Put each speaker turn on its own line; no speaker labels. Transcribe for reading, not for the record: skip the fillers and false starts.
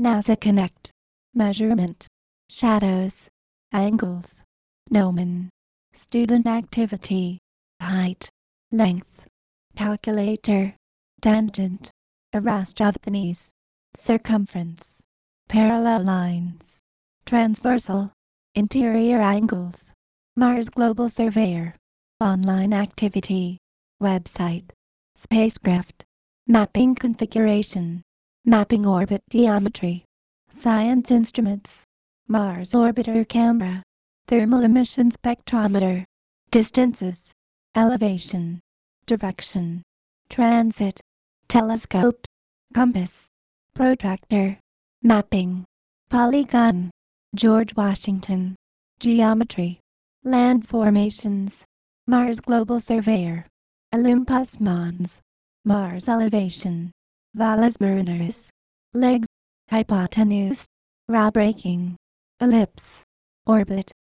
NASA Connect. Measurement. Shadows. Angles. Gnomon. Student activity. Height. Length. Calculator. Tangent. Eratosthenes. Circumference. Parallel lines. Transversal. Interior angles. Mars Global Surveyor. Online activity. Website. Spacecraft. Mapping configuration. Mapping orbit geometry. Science instruments. Mars orbiter camera. Thermal emission spectrometer. Distances. Elevation. Direction. Transit. Telescope. Compass. Protractor. Mapping. Polygon. George Washington. Geometry. Land formations. Mars Global Surveyor. Olympus Mons. Mars elevation. Valles Marineris. Legs. Hypotenuse. Raw braking. Ellipse. Orbit.